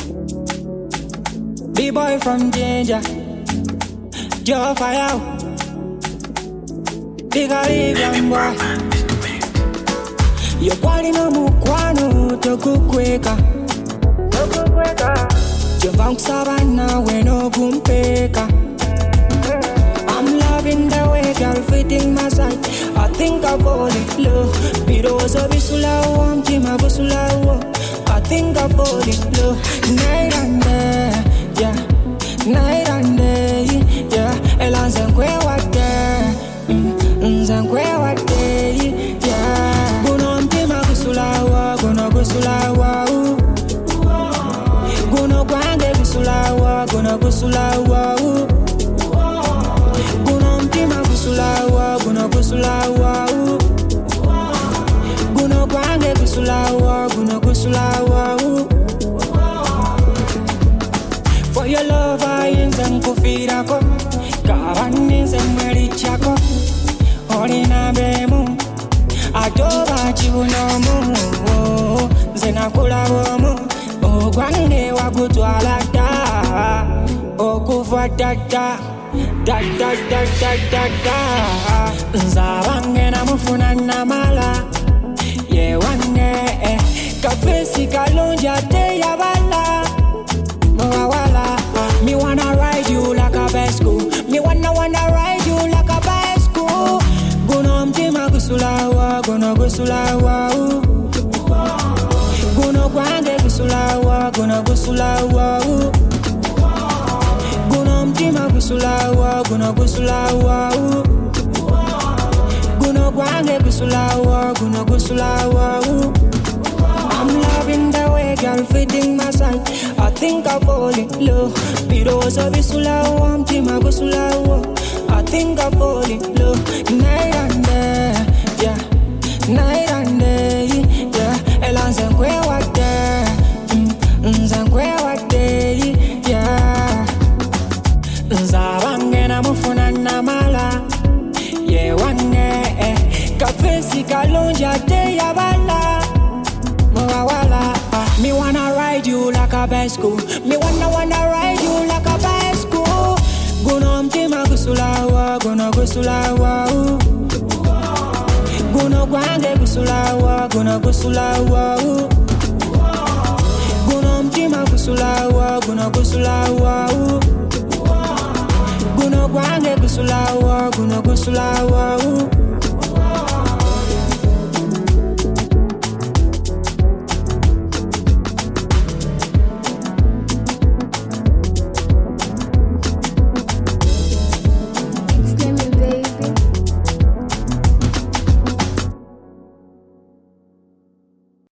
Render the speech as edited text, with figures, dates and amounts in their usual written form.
B-boy from Danger, Joe Fire, Big Arabian boy. Yo kwani no mukwano tokukweka Jumbank Savannah we no gumpeka. I'm loving the way girl fitting my side. I think I fall in love. Birozo bisulawo, mtima busulawo. I think I fall in love. Night and day, yeah. Night and day, yeah. Ela nzankwe wate, nzankwe wate, yeah. Guno mtima busulawo, guno busulawo. Guno kwange busulawo, guno busulawo. Guno mtima busulawo, guno busulawo. Guno kwange busulawo, guno busulawo. For your love I insan kufira ko, kawani zemweli chako. Olina bemu, adoba chibunomu, zena kulabomu. Ogwange wakutwala da, okufa da. Nzawange namufuna namala, ye wange kapesi kalonja te yabala. Mwawala, me wanna ride you like a bicycle. Me wanna ride you like a bicycle. Guno mtima gusulawa, guno gusulawa. Guno kwange gusulawa, guno gusulawa. Guno mtima gusulawa, guno gusulawa. Guno kwange gusulawa, guno gusulawa. I'm loving the way girl fitting my side. I think I fall in love. Birozo bisulawo, mtima gusulawo. I think I fall in love. Night and day, yeah. Night and day, yeah. Ela nzankwe wate, nzankwe wate, yeah. Nzawange namufuna namala, ye wange kapesi kalonja te yabala. Mwawala, me wanna ride you like a bicycle. Me wanna ride you like a bicycle. Guno mtima gusulawa, guno gusulawa. Guno kwange gusulawa, guno gusulawa. Guno mtima gusulawa, guno gusulawa. Guno kwange gusulawa, guno gusulawa.